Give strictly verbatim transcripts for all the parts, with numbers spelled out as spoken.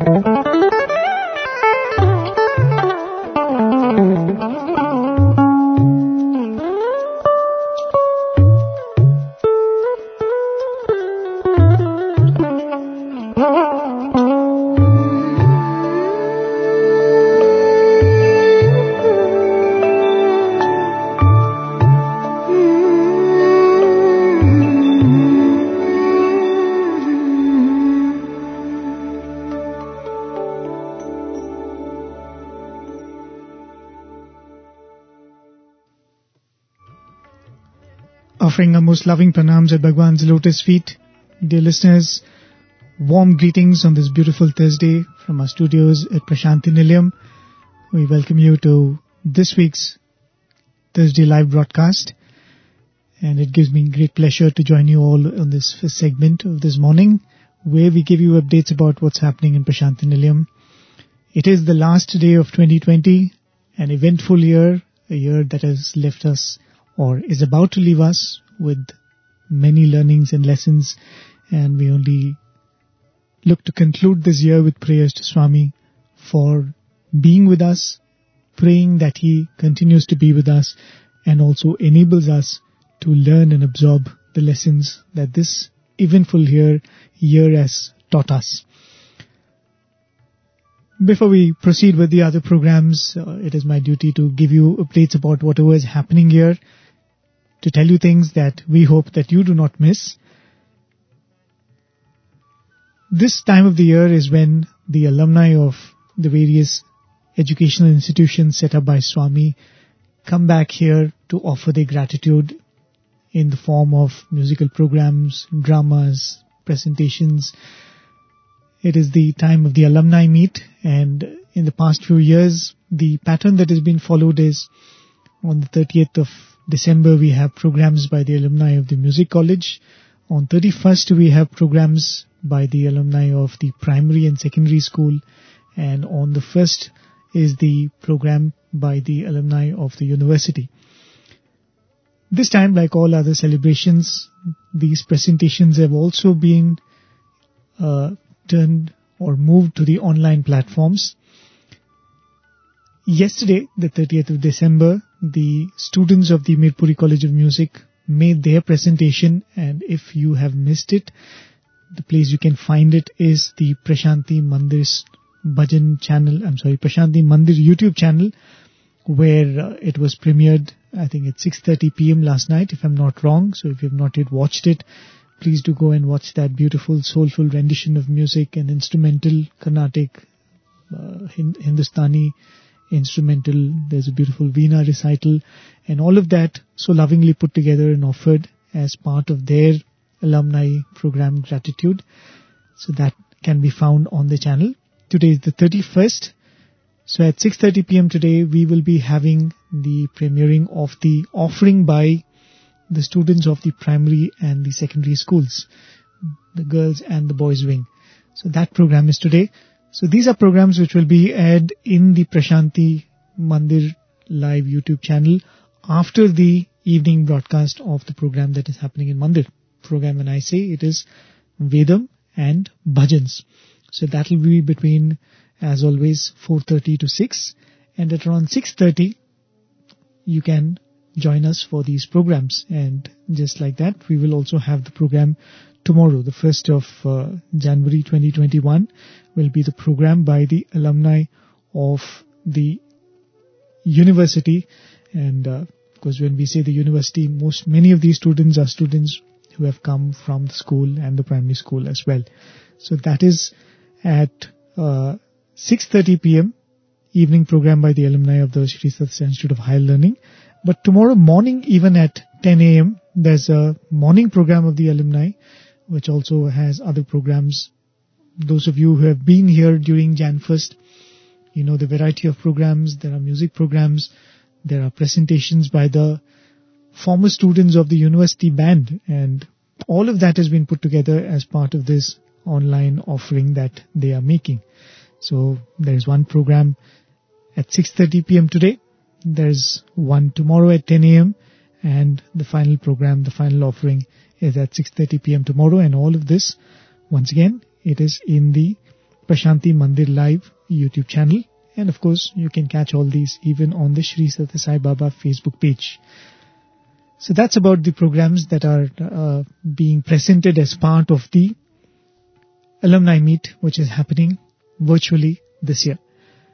Offering our most loving pranams at Bhagwan's lotus feet. Dear listeners, warm greetings on this beautiful Thursday from our studios at Prashanthi Nilayam. We welcome you to this week's Thursday live broadcast, and it gives me great pleasure to join you all on this first segment of this morning, where we give you updates about what's happening in Prashanthi Nilayam. It is the last day of twenty twenty, an eventful year, a year that has left us or is about to leave us with many learnings and lessons, and we only look to conclude this year with prayers to Swami for being with us, praying that he continues to be with us and also enables us to learn and absorb the lessons that this eventful year, year has taught us. Before we proceed with the other programs, uh, it is my duty to give you updates about whatever is happening here, to tell you things that we hope that you do not miss. This time of the year is when the alumni of the various educational institutions set up by Swami come back here to offer their gratitude in the form of musical programs, dramas, presentations. It is the time of the alumni meet, and in the past few years, the pattern that has been followed is on the thirtieth of December, we have programs by the alumni of the Music College. On thirty-first, we have programs by the alumni of the primary and secondary school. And on the first is the program by the alumni of the university. This time, like all other celebrations, these presentations have also been uh, turned or moved to the online platforms. Yesterday, the thirtieth of December, the students of the Mirpuri College of Music made their presentation, and if you have missed it, the place you can find it is the Prashanthi Mandir's Bhajan channel, I'm sorry, Prashanthi Mandir YouTube channel, where uh, it was premiered, I think at six thirty p.m. last night, if I'm not wrong. So if you have not yet watched it, please do go and watch that beautiful, soulful rendition of music and instrumental, Carnatic, uh, Hindustani, instrumental. There's a beautiful Veena recital, and all of that so lovingly put together and offered as part of their alumni program Gratitude. So that can be found on the channel. Today is the thirty-first. So at six thirty p.m. today, we will be having the premiering of the offering by the students of the primary and the secondary schools, the girls and the boys wing. So that program is today. So these are programs which will be aired in the Prashanthi Mandir live YouTube channel after the evening broadcast of the program that is happening in Mandir. Program, when I say, it is Vedam and Bhajans. So that will be between, as always, four thirty to six, and at around six thirty you can join us for these programs. And just like that, we will also have the program tomorrow, the first of uh, January twenty twenty-one, will be the program by the alumni of the university. And uh, of course, when we say the university, most many of these students are students who have come from the school and the primary school as well. So that is at uh, six thirty p.m. evening program by the alumni of the Shri Sathya Institute of Higher Learning. But tomorrow morning, even at ten a.m., there's a morning program of the alumni, which also has other programs. Those of you who have been here during Jan first, you know the variety of programs. There are music programs, there are presentations by the former students of the university band, and all of that has been put together as part of this online offering that they are making. So there is one program at six thirty p.m. today, there's one tomorrow at ten a.m. and the final program, the final offering is at six thirty p.m. tomorrow. And all of this, once again, it is in the Prashanti Mandir Live YouTube channel. And of course, you can catch all these even on the Shri Sathya Sai Baba Facebook page. So that's about the programs that are uh, being presented as part of the alumni meet, which is happening virtually this year.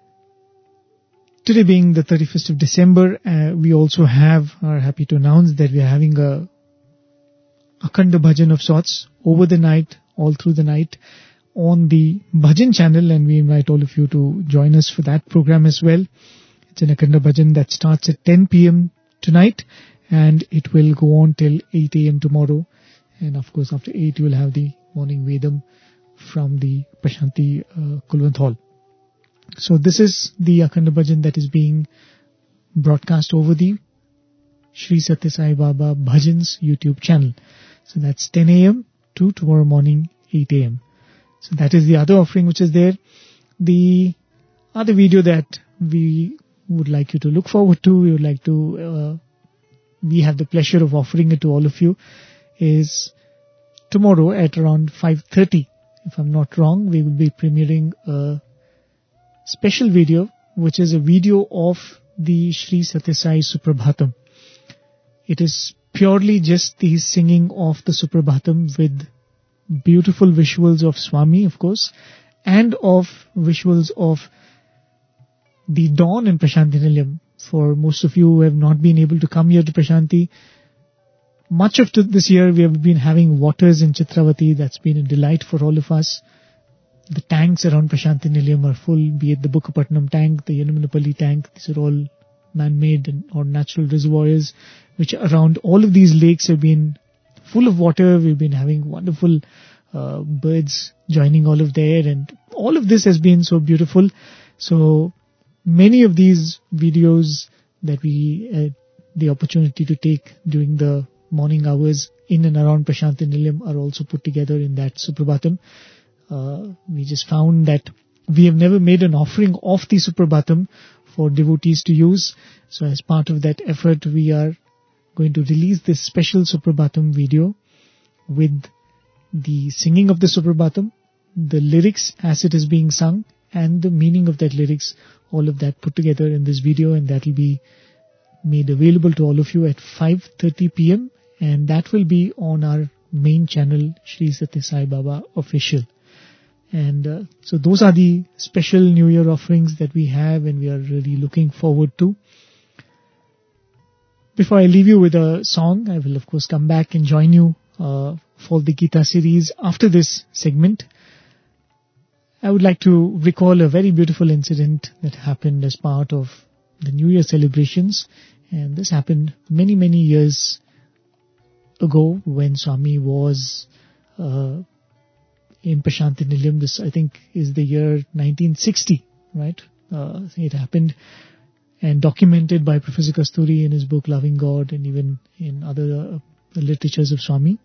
Today being the thirty-first of December, uh, we also have, are happy to announce that we are having a Akhand Bhajan of sorts over the night, all through the night on the Bhajan channel, and we invite all of you to join us for that program as well. It's an Akhand Bhajan that starts at ten p.m. tonight, and it will go on till eight a.m. tomorrow. And of course, after eight, you will have the morning Vedam from the Prashanti uh, Kulwant Hall. So this is the Akhand Bhajan that is being broadcast over the Shri Sathya Sai Baba Bhajans YouTube channel. So that's ten a.m. to tomorrow morning eight a.m. So that is the other offering which is there. The other video that we would like you to look forward to, we would like to, uh, we have the pleasure of offering it to all of you, is tomorrow at around five thirty. If I'm not wrong, we will be premiering a special video, which is a video of the Shri Sathya Sai Suprabhatam. It is purely just the singing of the Suprabhatam with beautiful visuals of Swami, of course, and of visuals of the dawn in Prashanti Nilayam. For most of you who have not been able to come here to Prashanti, much of this year we have been having waters in Chitravati. That's been a delight for all of us. The tanks around Prashanti Nilayam are full, be it the Bukkapatnam tank, the Yenamanapalli tank. These are all man-made and, or natural reservoirs, which around all of these lakes have been full of water. We've been having wonderful uh, birds joining all of there, and all of this has been so beautiful. So many of these videos that we had the opportunity to take during the morning hours in and around Prashanti Nilayam are also put together in that Suprabhatam. Uh, we just found that we have never made an offering of the Suprabhatam for devotees to use. So as part of that effort, we are going to release this special Suprabhatam video with the singing of the Suprabhatam, the lyrics as it is being sung, and the meaning of that lyrics, all of that put together in this video, and that will be made available to all of you at five thirty p.m. and that will be on our main channel, Shri Sathya Sai Baba Official. And uh, so those are the special New Year offerings that we have and we are really looking forward to. Before I leave you with a song, I will of course come back and join you uh, for the Gita series after this segment. I would like to recall a very beautiful incident that happened as part of the New Year celebrations. And this happened many, many years ago when Swami was uh, in Prashanti Nilayam. This, I think, is the year nineteen sixty, right? Uh, it happened and documented by Professor Kasturi in his book Loving God and even in other uh, literatures of Swami.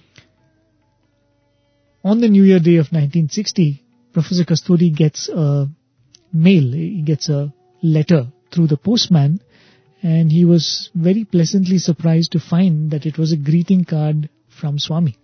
On the New Year day of nineteen sixty, Professor Kasturi gets a mail, he gets a letter through the postman, and he was very pleasantly surprised to find that it was a greeting card from Swami.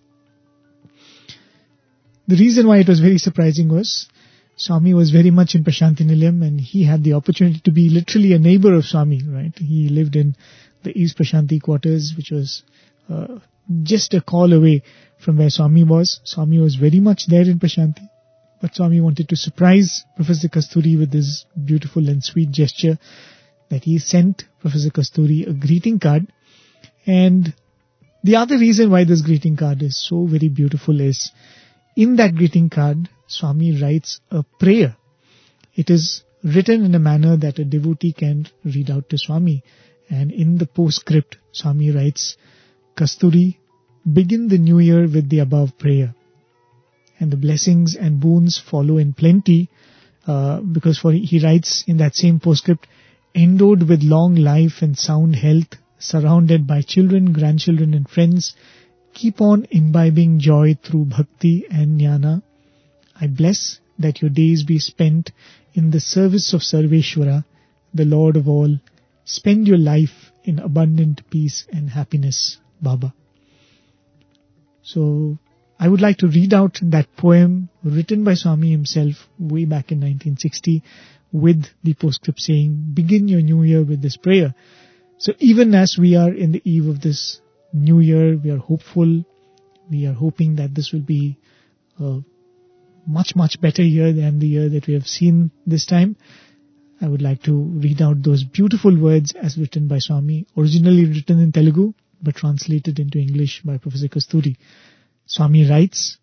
The reason why it was very surprising was Swami was very much in Prashanti Nilayam and he had the opportunity to be literally a neighbor of Swami, right? He lived in the East Prashanti quarters, which was uh, just a call away from where Swami was. Swami was very much there in Prashanti, but Swami wanted to surprise Professor Kasturi with this beautiful and sweet gesture that he sent Professor Kasturi a greeting card. And the other reason why this greeting card is so very beautiful is, in that greeting card, Swami writes a prayer. It is written in a manner that a devotee can read out to Swami. And in the postscript, Swami writes, Kasturi, begin the new year with the above prayer. And the blessings and boons follow in plenty, uh, because for he writes in that same postscript, endowed with long life and sound health, surrounded by children, grandchildren and friends, keep on imbibing joy through bhakti and jnana. I bless that your days be spent in the service of Sarveshwara, the Lord of all. Spend your life in abundant peace and happiness, Baba. So, I would like to read out that poem written by Swami himself way back in nineteen sixty with the postscript saying, begin your new year with this prayer. So even as we are in the eve of this new year, we are hopeful, we are hoping that this will be a much, much better year than the year that we have seen this time. I would like to read out those beautiful words as written by Swami, originally written in Telugu, but translated into English by Professor Kasturi. Swami writes,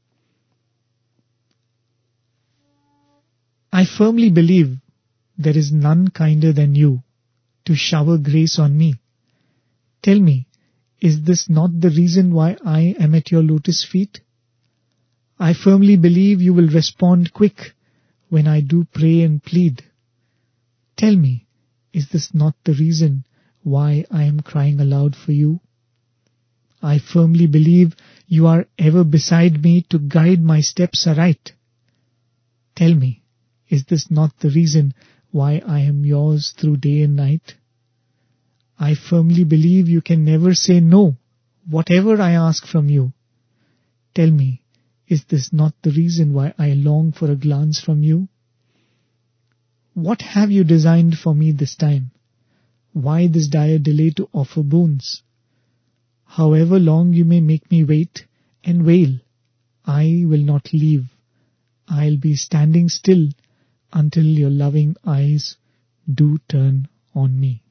I firmly believe there is none kinder than you to shower grace on me. Tell me, is this not the reason why I am at your lotus feet? I firmly believe you will respond quick when I do pray and plead. Tell me, is this not the reason why I am crying aloud for you? I firmly believe you are ever beside me to guide my steps aright. Tell me, is this not the reason why I am yours through day and night? I firmly believe you can never say no, whatever I ask from you. Tell me, is this not the reason why I long for a glance from you? What have you designed for me this time? Why this dire delay to offer boons? However long you may make me wait and wail, I will not leave. I'll be standing still until your loving eyes do turn on me.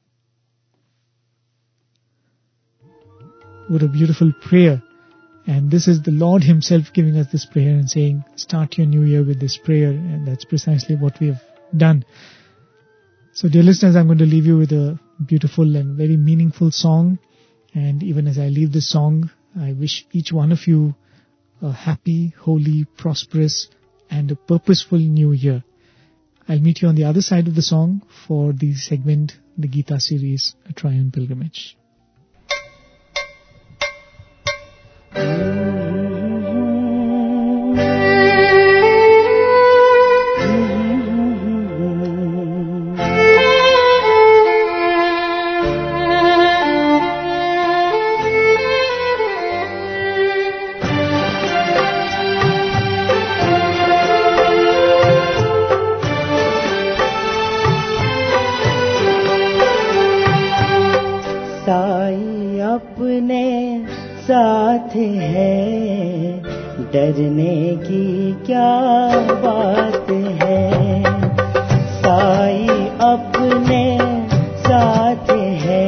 What a beautiful prayer. And this is the Lord himself giving us this prayer and saying, start your new year with this prayer. And that's precisely what we have done. So dear listeners, I'm going to leave you with a beautiful and very meaningful song. And even as I leave this song, I wish each one of you a happy, holy, prosperous and a purposeful new year. I'll meet you on the other side of the song for the segment, the Gita series, A Triune Pilgrimage. साथ है डरने की क्या बात है, साई अपने साथ है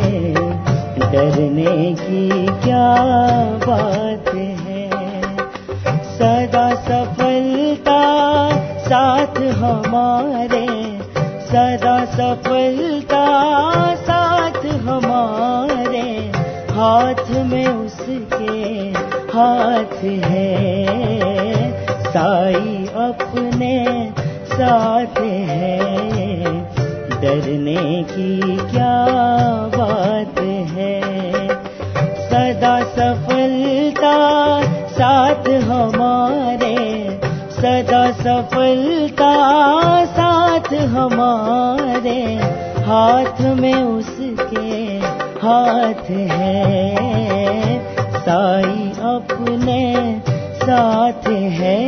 डरने की क्या बात है, सदा सफलता साथ हमारे, सदा सफलता साथ हमारे, हाथ में उसके हाथ है, साई अपने साथ है डरने की क्या बात है, सदा सफलता साथ हमारे, सदा सफलता साथ हमारे, हाथ में उसके हाथ है, साई अपने साथ है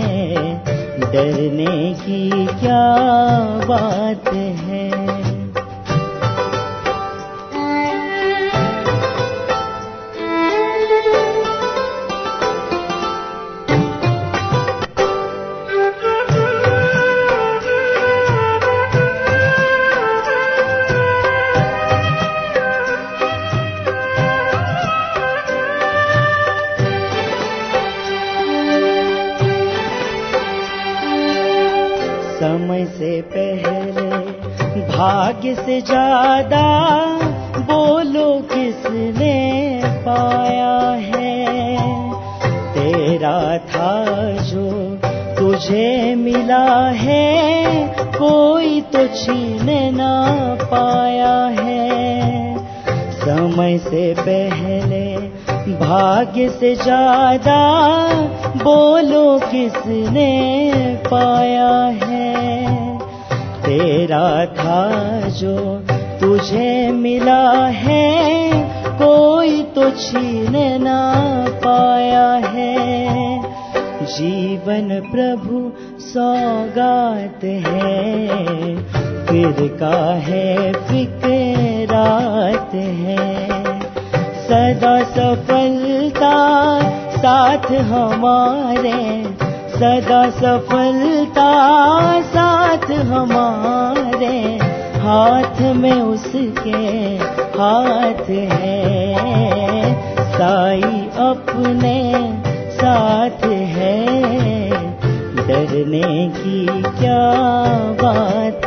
डरने की क्या बात है। समय से पहले भाग्य से ज्यादा बोलो किसने पाया है, तेरा था जो तुझे मिला है कोई तो छीन ना पाया है, समय से पहले भाग्य से ज्यादा बोलो किसने पाया है, तेरा था जो तुझे मिला है कोई तो छीन ना पाया है, जीवन प्रभु सौगात है, फिर काहे फिक्रात है। सदा सफलता साथ हमारे, सदा सफलता साथ हमारे, हाथ में उसके हाथ है। साई अपने साथ है, डरने की क्या बात